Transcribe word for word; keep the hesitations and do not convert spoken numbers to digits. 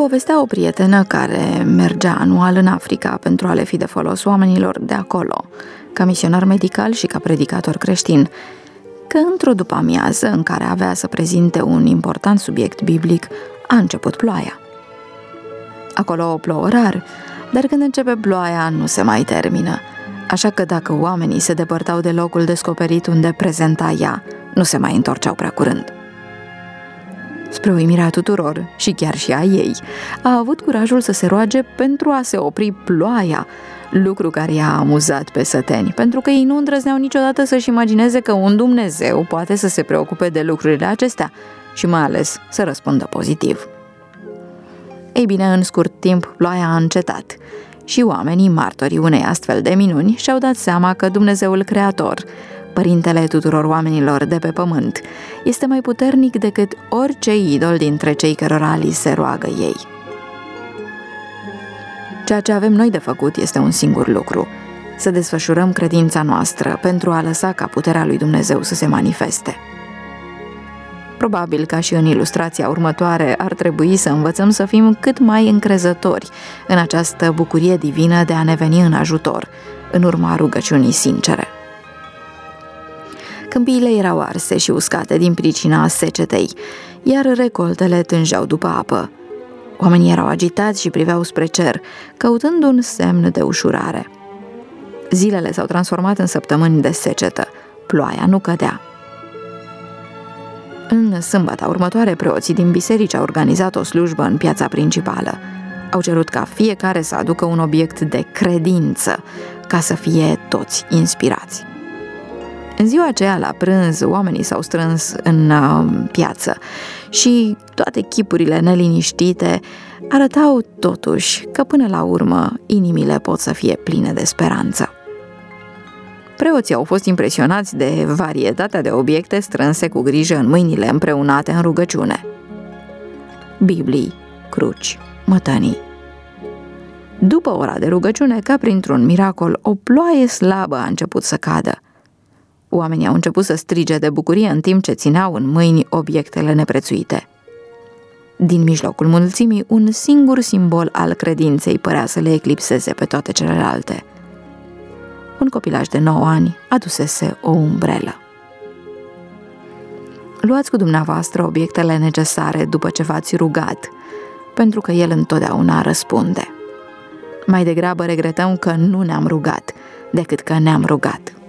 povestea o prietenă care mergea anual în Africa pentru a le fi de folos oamenilor de acolo, ca misionar medical și ca predicator creștin, că într-o după-amiază în care avea să prezinte un important subiect biblic, a început ploaia. Acolo plouă rar, dar când începe ploaia nu se mai termină, așa că dacă oamenii se depărtau de locul descoperit unde prezenta ea, nu se mai întorceau prea curând. Spre uimirea tuturor, și chiar și a ei, a avut curajul să se roage pentru a se opri ploaia, lucru care i-a amuzat pe săteni, pentru că ei nu îndrăzneau niciodată să-și imagineze că un Dumnezeu poate să se preocupe de lucrurile acestea și mai ales să răspundă pozitiv. Ei bine, în scurt timp, ploaia a încetat și oamenii, martorii unei astfel de minuni, și-au dat seama că Dumnezeul Creator, Părintele tuturor oamenilor de pe pământ, este mai puternic decât orice idol dintre cei cărora li se roagă ei. Ceea ce avem noi de făcut este un singur lucru: să desfășurăm credința noastră pentru a lăsa ca puterea lui Dumnezeu să se manifeste. Probabil, ca și în ilustrația următoare, ar trebui să învățăm să fim cât mai încrezători în această bucurie divină de a ne veni în ajutor, în urma rugăciunii sincere. Câmpiile erau arse și uscate din pricina secetei, iar recoltele tângeau după apă. Oamenii erau agitați și priveau spre cer, căutând un semn de ușurare. Zilele s-au transformat în săptămâni de secetă. Ploaia nu cădea. În sâmbăta următoare, preoții din biserici au organizat o slujbă în piața principală. Au cerut ca fiecare să aducă un obiect de credință, ca să fie toți inspirați. În ziua aceea, la prânz, oamenii s-au strâns în uh, piață și toate chipurile neliniștite arătau totuși că până la urmă inimile pot să fie pline de speranță. Preoții au fost impresionați de varietatea de obiecte strânse cu grijă în mâinile împreunate în rugăciune. Biblii, cruci, mătănii. După ora de rugăciune, ca printr-un miracol, o ploaie slabă a început să cadă. Oamenii au început să strige de bucurie în timp ce țineau în mâini obiectele neprețuite. Din mijlocul mulțimii, un singur simbol al credinței părea să le eclipseze pe toate celelalte. Un copilaj de nouă ani adusese o umbrelă. Luați cu dumneavoastră obiectele necesare după ce v-ați rugat, pentru că El întotdeauna răspunde. Mai degrabă regretăm că nu ne-am rugat, decât că ne-am rugat.